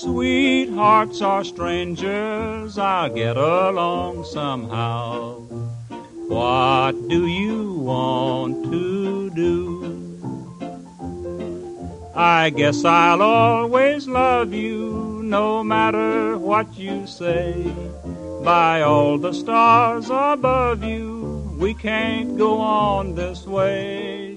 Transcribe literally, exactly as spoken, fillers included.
Sweethearts are strangers, I'll get along somehow. What do you want to do? I guess I'll always love you, no matter what you say. By all the stars above you, we can't go on this way.